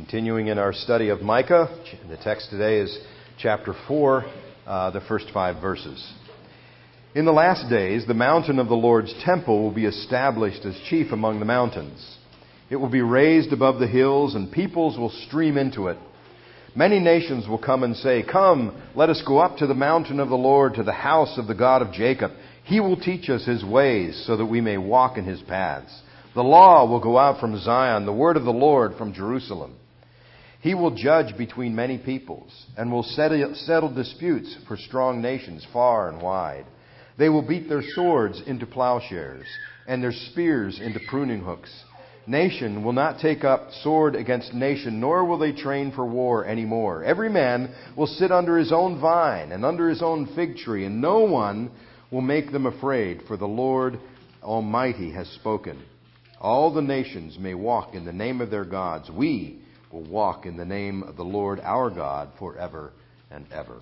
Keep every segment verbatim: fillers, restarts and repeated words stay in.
Continuing in our study of Micah, the text today is chapter four, uh, the first five verses. In the last days, the mountain of the Lord's temple will be established as chief among the mountains. It will be raised above the hills, and peoples will stream into it. Many nations will come and say, "Come, let us go up to the mountain of the Lord, to the house of the God of Jacob. He will teach us His ways, so that we may walk in His paths. The law will go out from Zion, the word of the Lord from Jerusalem. He will judge between many peoples, and will settle, settle disputes for strong nations far and wide. They will beat their swords into plowshares, and their spears into pruning hooks. Nation will not take up sword against nation, nor will they train for war anymore. Every man will sit under his own vine and under his own fig tree, and no one will make them afraid, for the Lord Almighty has spoken. All the nations may walk in the name of their gods. We will walk in the name of the Lord our God forever and ever."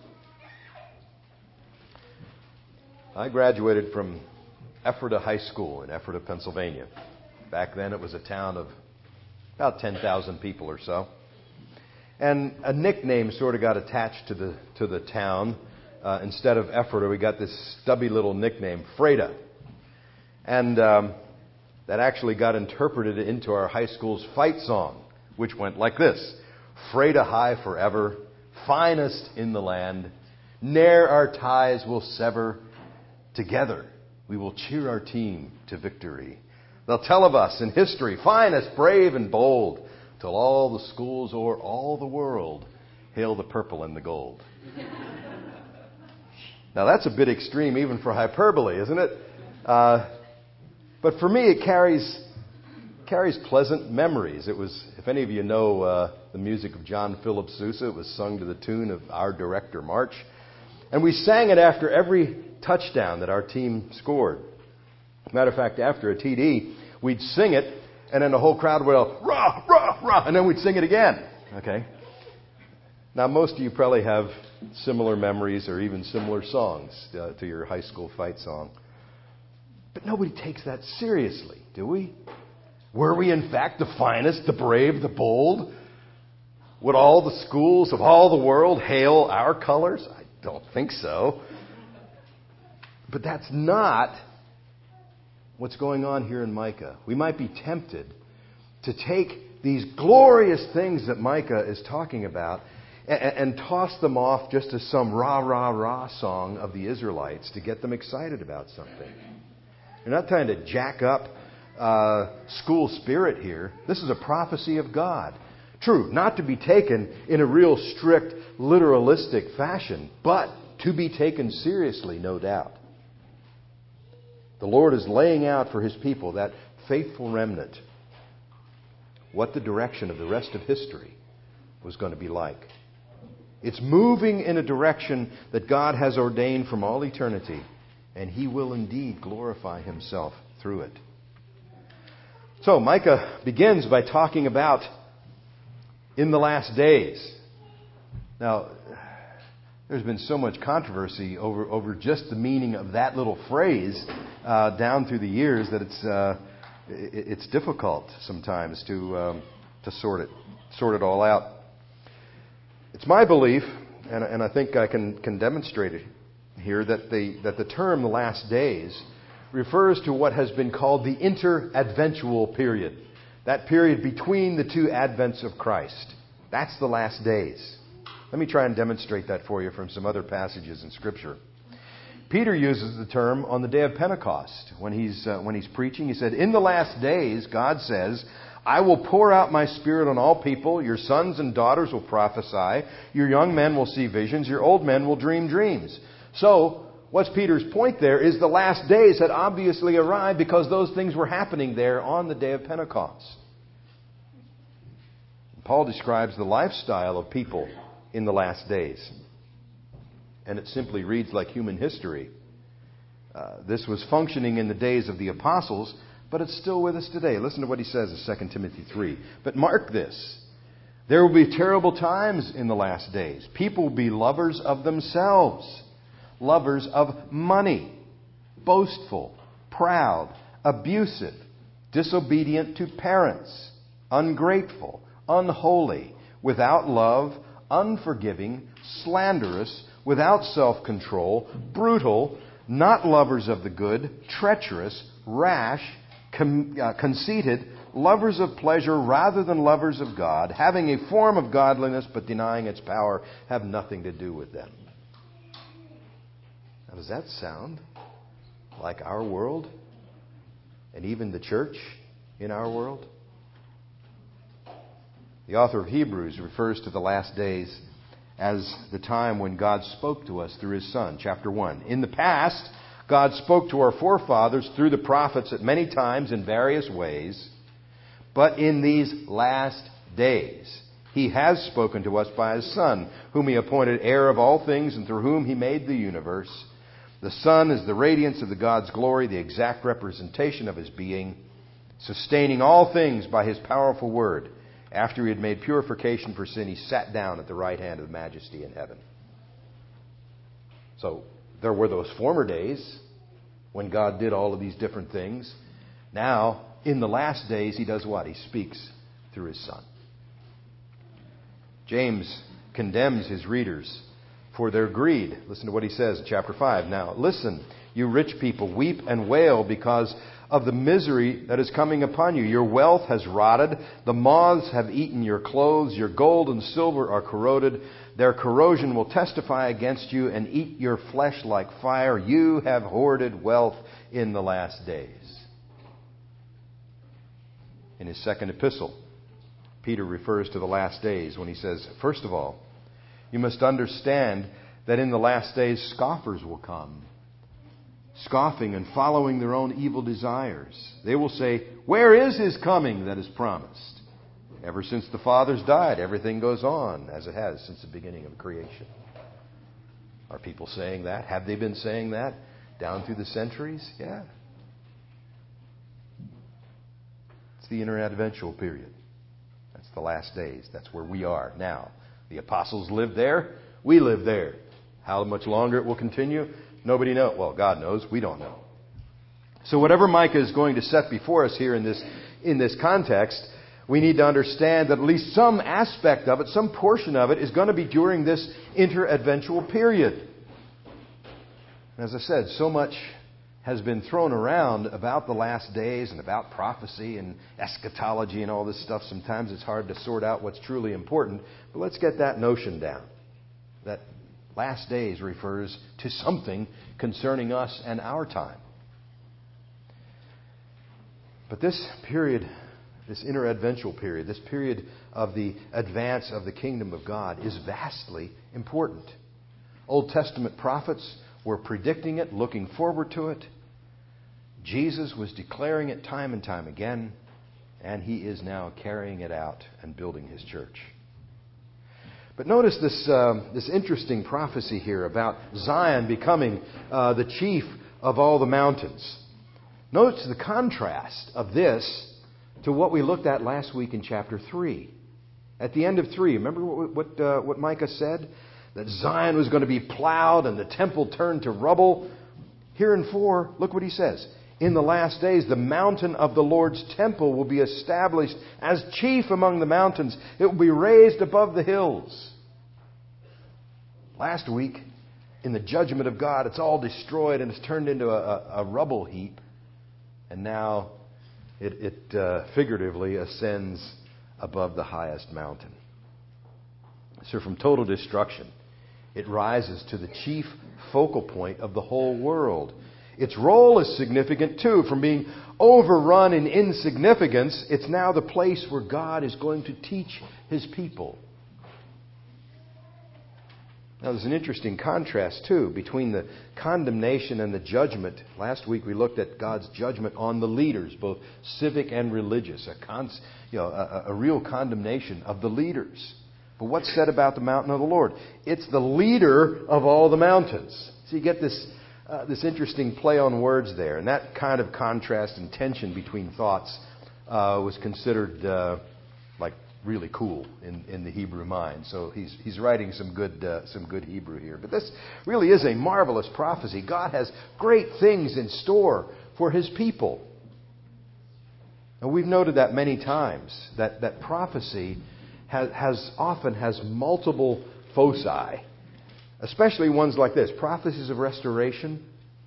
I graduated from Ephrata High School in Ephrata, Pennsylvania. Back then it was a town of about ten thousand people or so. And a nickname sort of got attached to the to the town. Uh, instead of Ephrata, we got this stubby little nickname, Freda. And um, that actually got interpreted into our high school's fight song, which went like this: "Freda high forever, finest in the land. Ne'er our ties will sever. Together we will cheer our team to victory. They'll tell of us in history, finest, brave, and bold, till all the schools o'er all the world hail the purple and the gold." Now that's a bit extreme even for hyperbole, isn't it? Uh, but for me it carries carries pleasant memories. It was, if any of you know uh, the music of John Philip Sousa, it was sung to the tune of Our Director March. And we sang it after every touchdown that our team scored. Matter of fact, after a T D, we'd sing it, and then the whole crowd would go, "Rah, rah, rah," and then we'd sing it again. Okay? Now, most of you probably have similar memories or even similar songs uh, to your high school fight song. But nobody takes that seriously, do we? Were we, in fact, the finest, the brave, the bold? Would all the schools of all the world hail our colors? I don't think so. But that's not what's going on here in Micah. We might be tempted to take these glorious things that Micah is talking about and, and toss them off just as some rah, rah, rah song of the Israelites to get them excited about something. You're not trying to jack up uh, school spirit here. This is a prophecy of God. True, not to be taken in a real strict, literalistic fashion, but to be taken seriously, no doubt. The Lord is laying out for His people, that faithful remnant, what the direction of the rest of history was going to be like. It's moving in a direction that God has ordained from all eternity, and He will indeed glorify Himself through it. So Micah begins by talking about in the last days. Now, there's been so much controversy over, over just the meaning of that little phrase uh, down through the years that it's uh, it, it's difficult sometimes to um, to sort it sort it all out. It's my belief, and, and I think I can, can demonstrate it here, that the that the term "the last days" refers to what has been called the interadventual period, that period between the two advents of Christ. That's the last days. Let me try and demonstrate that for you from some other passages in Scripture. Peter uses the term on the day of Pentecost. When he's uh, when he's preaching, he said, "In the last days, God says, I will pour out my Spirit on all people. Your sons and daughters will prophesy. Your young men will see visions. Your old men will dream dreams." So, what's Peter's point there is the last days had obviously arrived because those things were happening there on the day of Pentecost. Paul describes the lifestyle of people in the last days. And it simply reads like human history. Uh, this was functioning in the days of the apostles, but it's still with us today. Listen to what he says in Second Timothy three. "But mark this, there will be terrible times in the last days. People will be lovers of themselves, lovers of money, boastful, proud, abusive, disobedient to parents, ungrateful, unholy, without love, unforgiving, slanderous, without self-control, brutal, not lovers of the good, treacherous, rash, con- uh, conceited, lovers of pleasure rather than lovers of God, having a form of godliness but denying its power, have nothing to do with them. Now, does that sound like our world? And even the church in our world? The author of Hebrews refers to the last days as the time when God spoke to us through His Son. Chapter one. In the past, God spoke to our forefathers through the prophets at many times in various ways. But in these last days, He has spoken to us by His Son, whom He appointed heir of all things and through whom He made the universe. The Son is the radiance of the God's glory, the exact representation of His being, sustaining all things by His powerful word. After He had made purification for sin, He sat down at the right hand of the Majesty in heaven. So there were those former days when God did all of these different things. Now, in the last days, He does what? He speaks through His Son. James condemns his readers for their greed. Listen to what he says in chapter five. Now, listen, you rich people, weep and wail because of the misery that is coming upon you. Your wealth has rotted. The moths have eaten your clothes. Your gold and silver are corroded. Their corrosion will testify against you and eat your flesh like fire. You have hoarded wealth in the last days. In his second epistle, Peter refers to the last days when he says, first of all, you must understand that in the last days scoffers will come, scoffing and following their own evil desires. They will say, where is His coming that is promised? Ever since the fathers died, everything goes on as it has since the beginning of creation. Are people saying that? Have they been saying that down through the centuries? Yeah. It's the interadventual period. That's the last days. That's where we are now. The apostles lived there. We live there. How much longer it will continue, nobody knows. Well, God knows. We don't know. So whatever Micah is going to set before us here in this, in this context, we need to understand that at least some aspect of it, some portion of it, is going to be during this interadventual period. As I said, so much has been thrown around about the last days and about prophecy and eschatology and all this stuff. Sometimes it's hard to sort out what's truly important. But let's get that notion down. That last days refers to something concerning us and our time. But this period, this interadventual period, this period of the advance of the kingdom of God is vastly important. Old Testament prophets were predicting it, looking forward to it. Jesus was declaring it time and time again, and He is now carrying it out and building His church. But notice this, uh, this interesting prophecy here about Zion becoming uh, the chief of all the mountains. Notice the contrast of this to what we looked at last week in chapter three. At the end of three, remember what, what, uh, what Micah said? That Zion was going to be plowed and the temple turned to rubble. Here in four, look what he says. In the last days, the mountain of the Lord's temple will be established as chief among the mountains. It will be raised above the hills. Last week, in the judgment of God, it's all destroyed and it's turned into a, a, a rubble heap. And now it, it uh, figuratively ascends above the highest mountain. So from total destruction, it rises to the chief focal point of the whole world. Its role is significant too. From being overrun in insignificance, it's now the place where God is going to teach His people. Now there's an interesting contrast too between the condemnation and the judgment. Last week we looked at God's judgment on the leaders, both civic and religious. A, cons, you know, a, a real condemnation of the leaders. But what's said about the mountain of the Lord? It's the leader of all the mountains. So you get this uh, this interesting play on words there. And that kind of contrast and tension between thoughts uh, was considered uh, like really cool in, in the Hebrew mind. So he's he's writing some good uh, some good Hebrew here. But this really is a marvelous prophecy. God has great things in store for His people. And we've noted that many times, that, that prophecy has, has often has multiple foci, especially ones like this. Prophecies of restoration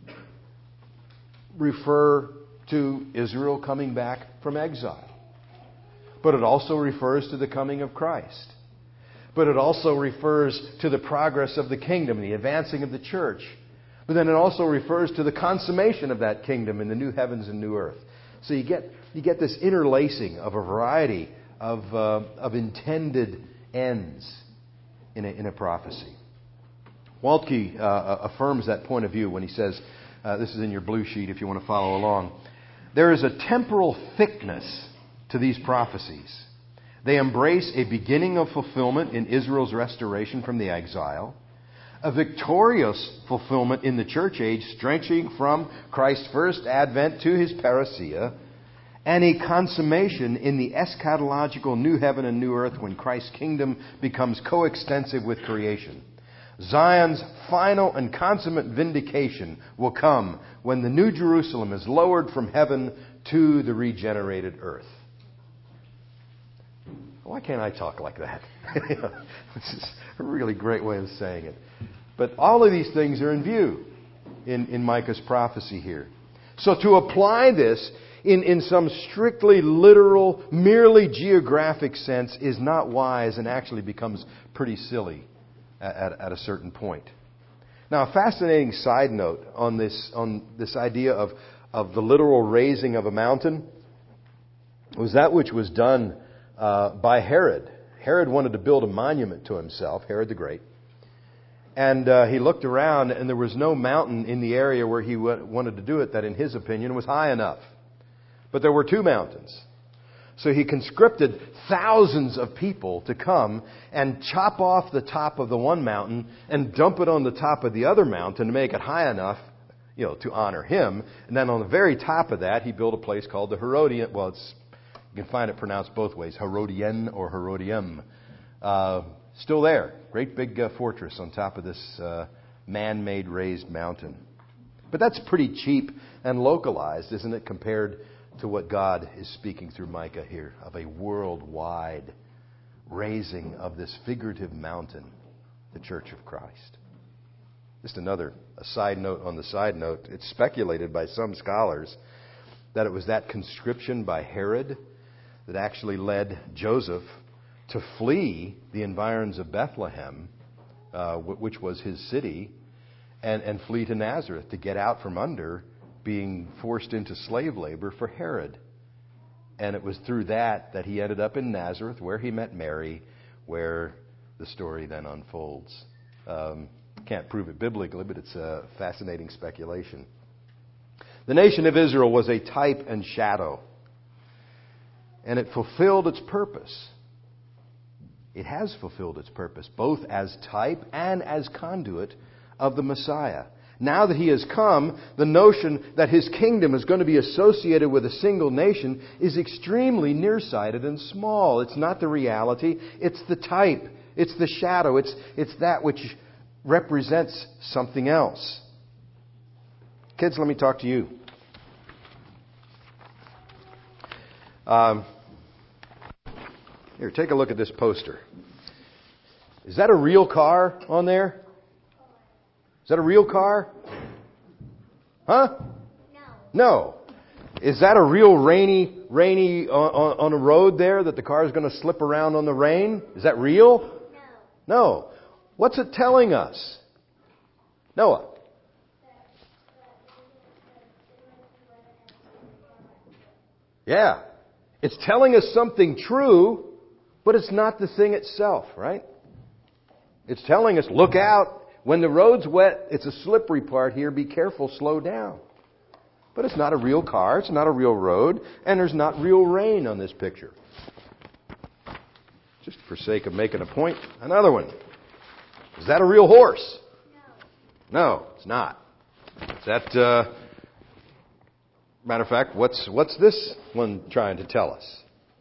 refer to Israel coming back from exile. But it also refers to the coming of Christ. But it also refers to the progress of the kingdom, the advancing of the church. But then it also refers to the consummation of that kingdom in the new heavens and new earth. So you get you get this interlacing of a variety of uh, of intended ends in a, in a prophecy. Waltke uh, affirms that point of view when he says, uh, this is in your blue sheet if you want to follow along, there is a temporal thickness to these prophecies. They embrace a beginning of fulfillment in Israel's restoration from the exile, a victorious fulfillment in the church age stretching from Christ's first advent to His parousia, and a consummation in the eschatological new heaven and new earth when Christ's kingdom becomes coextensive with creation. Zion's final and consummate vindication will come when the New Jerusalem is lowered from heaven to the regenerated earth. Why can't I talk like that? This is a really great way of saying it. But all of these things are in view in, in Micah's prophecy here. So to apply this in, in some strictly literal, merely geographic sense is not wise and actually becomes pretty silly at, at, at a certain point. Now, a fascinating side note on this on this idea of, of the literal raising of a mountain was that which was done Uh, by Herod. Herod wanted to build a monument to himself, Herod the Great. And uh, he looked around and there was no mountain in the area where he w- wanted to do it that in his opinion was high enough. But there were two mountains. So he conscripted thousands of people to come and chop off the top of the one mountain and dump it on the top of the other mountain to make it high enough, you know, to honor him. And then on the very top of that, he built a place called the Herodian. Well, it's You can find it pronounced both ways, Herodian or Herodium. Uh, still there. Great big uh, fortress on top of this uh, man-made raised mountain. But that's pretty cheap and localized, isn't it, compared to what God is speaking through Micah here, of a worldwide raising of this figurative mountain, the Church of Christ. Just another a side note on the side note. It's speculated by some scholars that it was that conscription by Herod that actually led Joseph to flee the environs of Bethlehem, uh, which was his city, and, and flee to Nazareth to get out from under being forced into slave labor for Herod. And it was through that that he ended up in Nazareth, where he met Mary, where the story then unfolds. Um, can't prove it biblically, but it's a fascinating speculation. The nation of Israel was a type and shadow. And it fulfilled its purpose. It has fulfilled its purpose, both as type and as conduit of the Messiah. Now that He has come, the notion that His kingdom is going to be associated with a single nation is extremely nearsighted and small. It's not the reality. It's the type. It's the shadow. It's, it's that which represents something else. Kids, let me talk to you. Um, here, take a look at this poster. Is that a real car on there? Is that a real car? Huh? No. No. Is that a real rainy, rainy on, on a road there that the car is going to slip around on the rain? Is that real? No. No. What's it telling us? Noah. Yeah. It's telling us something true, but it's not the thing itself, right? It's telling us, look out. When the road's wet, it's a slippery part here. Be careful, slow down. But it's not a real car. It's not a real road. And there's not real rain on this picture. Just for sake of making a point, another one. Is that a real horse? No. No, it's not. Is that... Uh, Matter of fact, what's what's this one trying to tell us?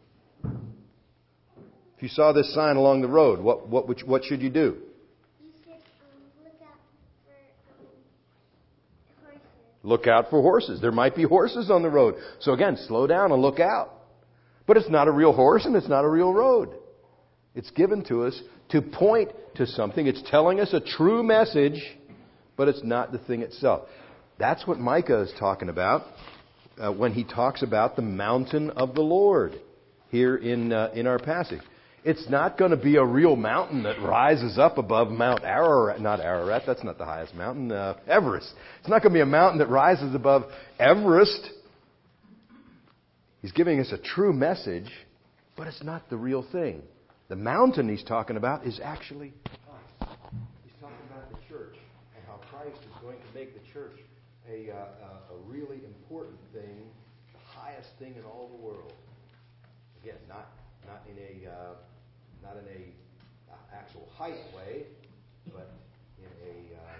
If you saw this sign along the road, what what which, what should you do? You should um, look out for um, horses. Look out for horses. There might be horses on the road. So again, slow down and look out. But it's not a real horse and it's not a real road. It's given to us to point to something. It's telling us a true message, but it's not the thing itself. That's what Micah is talking about uh, when he talks about the mountain of the Lord here in uh, in our passage. It's not going to be a real mountain that rises up above Mount Ararat. Not Ararat, that's not the highest mountain. Uh, Everest. It's not going to be a mountain that rises above Everest. He's giving us a true message, but it's not the real thing. The mountain he's talking about is actually us. He's talking about the church and how Christ is going to make the church a, uh, a really important thing, the highest thing in all the world. Again, not not in a uh, not in a uh, actual height way, but in a uh,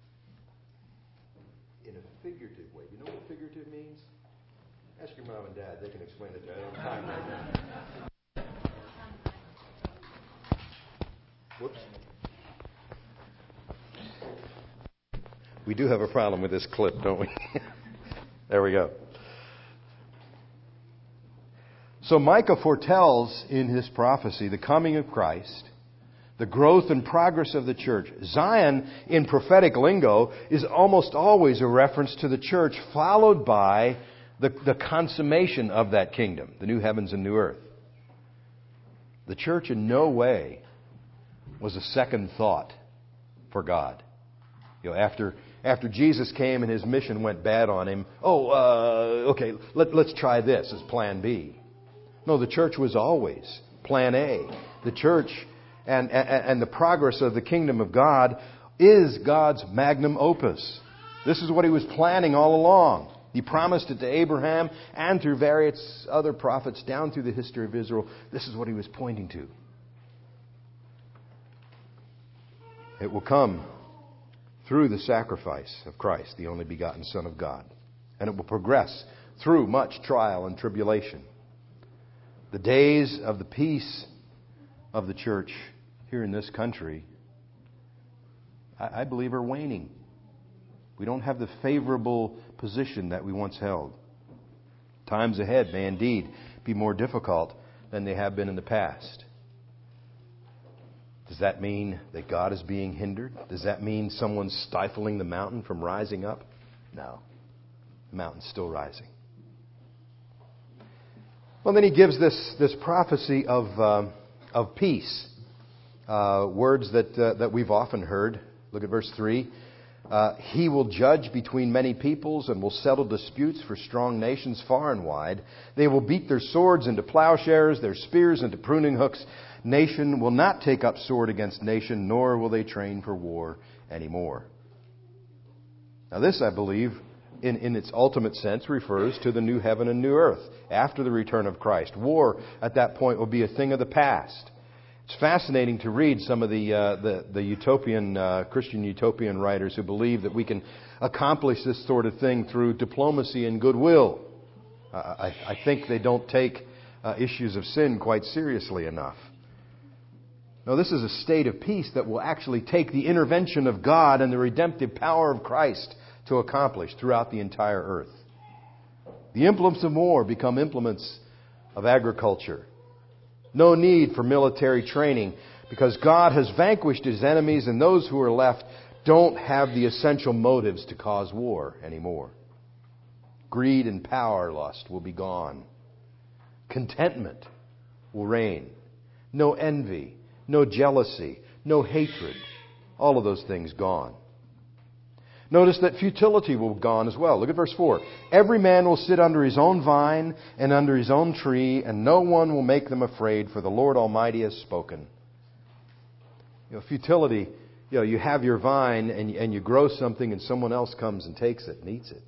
in a figurative way. You know what figurative means? Ask your mom and dad; they can explain it to you. I don't have time right now. Whoops. We do have a problem with this clip, don't we? There we go. So Micah foretells in his prophecy the coming of Christ, the growth and progress of the church. Zion, in prophetic lingo, is almost always a reference to the church, followed by the, the consummation of that kingdom, the new heavens and new earth. The church in no way was a second thought for God. You know, after after Jesus came and his mission went bad on him, oh, uh, okay, let, let's try this as plan B. No, the church was always plan A. The church and, and, and the progress of the kingdom of God is God's magnum opus. This is what he was planning all along. He promised it to Abraham and through various other prophets down through the history of Israel. This is what he was pointing to. It will come through the sacrifice of Christ, the only begotten Son of God. And it will progress through much trial and tribulation. The days of the peace of the church here in this country, I, I believe, are waning. We don't have the favorable position that we once held. Times ahead may indeed be more difficult than they have been in the past. Does that mean that God is being hindered? Does that mean someone's stifling the mountain from rising up? No. The mountain's still rising. Well, then he gives this, this prophecy of, um, of peace. Uh, words that, uh, that we've often heard. Look at verse three. Uh, he will judge between many peoples and will settle disputes for strong nations far and wide. They will beat their swords into plowshares, their spears into pruning hooks. Nation will not take up sword against nation, nor will they train for war anymore. Now this, I believe, in, in its ultimate sense, refers to the new heaven and new earth after the return of Christ. War at that point will be a thing of the past. It's fascinating to read some of the uh, the, the utopian uh, Christian utopian writers who believe that we can accomplish this sort of thing through diplomacy and goodwill. Uh, I, I think they don't take uh, issues of sin quite seriously enough. No, this is a state of peace that will actually take the intervention of God and the redemptive power of Christ to accomplish throughout the entire earth. The implements of war become implements of agriculture. No need for military training because God has vanquished his enemies, and those who are left don't have the essential motives to cause war anymore. Greed and power lust will be gone. Contentment will reign. No envy, no jealousy, no hatred. All of those things gone. Notice that futility will be gone as well. Look at verse four. Every man will sit under his own vine and under his own tree, and no one will make them afraid, for the Lord Almighty has spoken. You know, futility, you know, you have your vine and, and you grow something and someone else comes and takes it and eats it.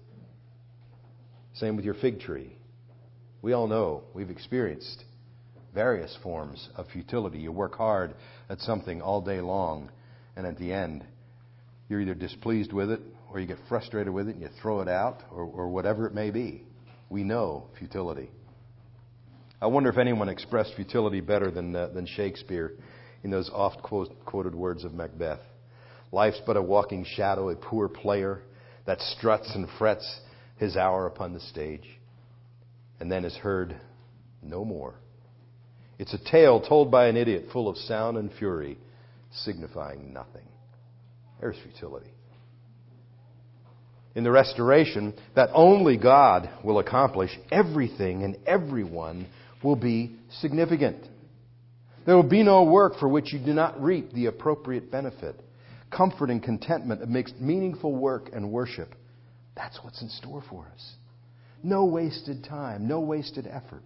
Same with your fig tree. We all know, we've experienced various forms of futility. You work hard at something all day long, and at the end, you're either displeased with it, or you get frustrated with it and you throw it out, or, or whatever it may be. We know futility. I wonder if anyone expressed futility better than uh, than Shakespeare in those oft quoted words of Macbeth. Life's but a walking shadow, a poor player that struts and frets his hour upon the stage, and then is heard no more. It's a tale told by an idiot, full of sound and fury, signifying nothing. There's futility. In the restoration that only God will accomplish, everything and everyone will be significant. There will be no work for which you do not reap the appropriate benefit. Comfort and contentment amidst meaningful work and worship. That's what's in store for us. No wasted time, no wasted effort.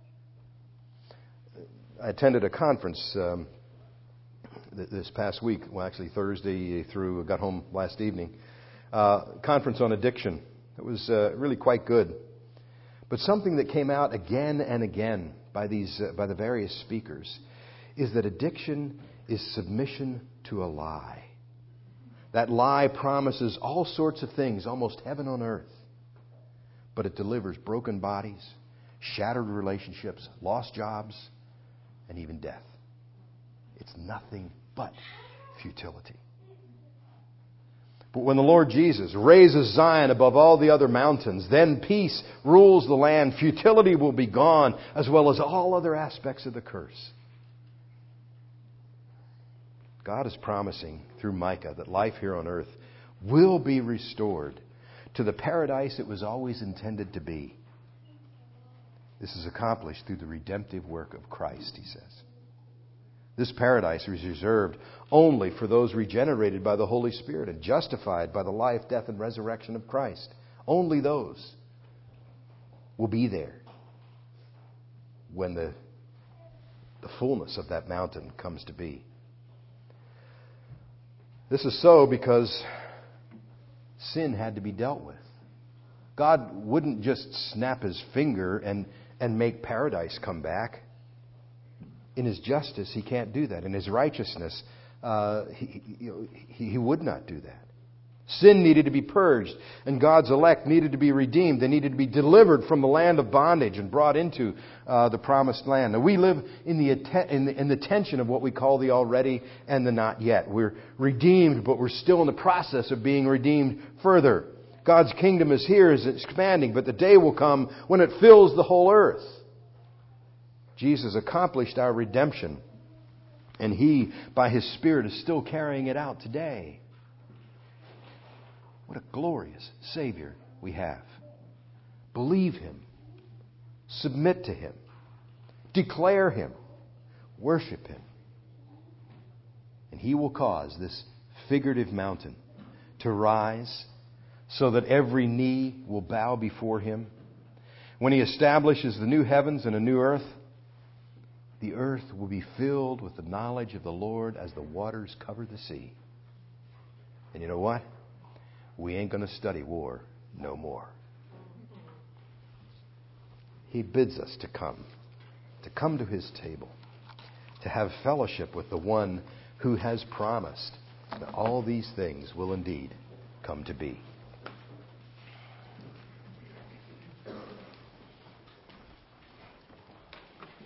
I attended a conference um, this past week, well actually Thursday through, got home last evening. Uh, conference on addiction. It was uh, really quite good. But something that came out again and again by these uh, by the various speakers is that addiction is submission to a lie. That lie promises all sorts of things, almost heaven on earth. But it delivers broken bodies, shattered relationships, lost jobs, and even death. It's nothing but futility. But when the Lord Jesus raises Zion above all the other mountains, then peace rules the land. Futility will be gone, as well as all other aspects of the curse. God is promising through Micah that life here on earth will be restored to the paradise it was always intended to be. This is accomplished through the redemptive work of Christ, he says. This paradise is reserved only for those regenerated by the Holy Spirit and justified by the life, death, and resurrection of Christ. Only those will be there when the, the fullness of that mountain comes to be. This is so because sin had to be dealt with. God wouldn't just snap his finger and, and make paradise come back. In his justice, he can't do that. In his righteousness, uh, he, you know, he, he would not do that. Sin needed to be purged, and God's elect needed to be redeemed. They needed to be delivered from the land of bondage and brought into uh, the promised land. Now, we live in the, in, the, in the tension of what we call the already and the not yet. We're redeemed, but we're still in the process of being redeemed further. God's kingdom is here, is expanding, but the day will come when it fills the whole earth. Jesus accomplished our redemption, and He, by His Spirit, is still carrying it out today. What a glorious Savior we have. Believe Him. Submit to Him. Declare Him. Worship Him. And He will cause this figurative mountain to rise so that every knee will bow before Him. When He establishes the new heavens and a new earth, the earth will be filled with the knowledge of the Lord as the waters cover the sea. And you know what? We ain't going to study war no more. He bids us to come, to come to His table, to have fellowship with the one who has promised that all these things will indeed come to be.